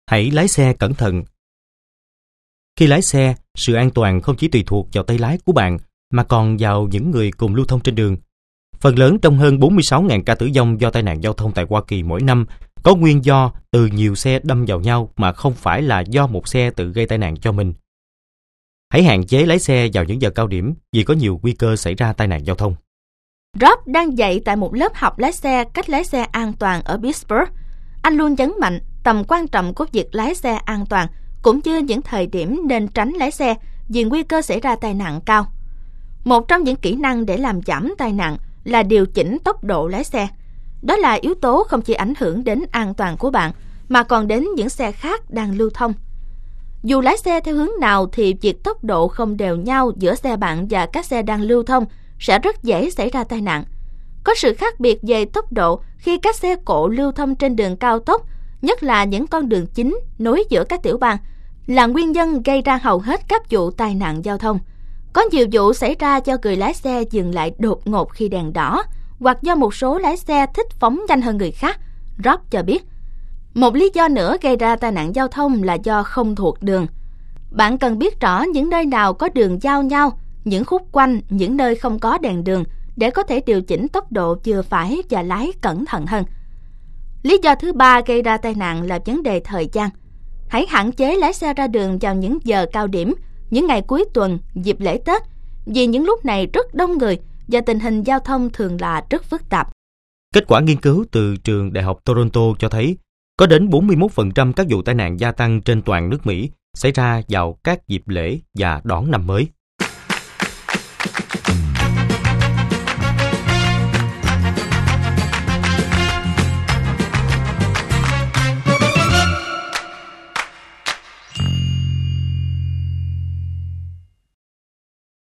Hãy lái xe cẩn thận. Khi lái xe, sự an toàn không chỉ tùy thuộc vào tay lái của bạn, mà còn vào những người cùng lưu thông trên đường. Phần lớn trong hơn 46.000 ca tử vong do tai nạn giao thông tại Hoa Kỳ mỗi năm có nguyên do từ nhiều xe đâm vào nhau mà không phải là do một xe tự gây tai nạn cho mình. Hãy hạn chế lái xe vào những giờ cao điểm vì có nhiều nguy cơ xảy ra tai nạn giao thông. Rob đang dạy tại một lớp học lái xe cách lái xe an toàn ở Pittsburgh. Anh luôn nhấn mạnh tầm quan trọng của việc lái xe an toàn, cũng như những thời điểm nên tránh lái xe vì nguy cơ xảy ra tai nạn cao. Một trong những kỹ năng để làm giảm tai nạn là điều chỉnh tốc độ lái xe. Đó là yếu tố không chỉ ảnh hưởng đến an toàn của bạn, mà còn đến những xe khác đang lưu thông. Dù lái xe theo hướng nào thì việc tốc độ không đều nhau giữa xe bạn và các xe đang lưu thông sẽ rất dễ xảy ra tai nạn. Có sự khác biệt về tốc độ khi các xe cộ lưu thông trên đường cao tốc, nhất là những con đường chính nối giữa các tiểu bang, là nguyên nhân gây ra hầu hết các vụ tai nạn giao thông. Có nhiều vụ xảy ra do người lái xe dừng lại đột ngột khi đèn đỏ, hoặc do một số lái xe thích phóng nhanh hơn người khác, Rob cho biết. Một lý do nữa gây ra tai nạn giao thông là do không thuộc đường. Bạn cần biết rõ những nơi nào có đường giao nhau, những khúc quanh, những nơi không có đèn đường để có thể điều chỉnh tốc độ vừa phải và lái cẩn thận hơn. Lý do thứ ba gây ra tai nạn là vấn đề thời gian. Hãy hạn chế lái xe ra đường vào những giờ cao điểm, những ngày cuối tuần, dịp lễ Tết, vì những lúc này rất đông người và tình hình giao thông thường là rất phức tạp. Kết quả nghiên cứu từ trường Đại học Toronto cho thấy có đến 41% các vụ tai nạn gia tăng trên toàn nước Mỹ xảy ra vào các dịp lễ và đón năm mới.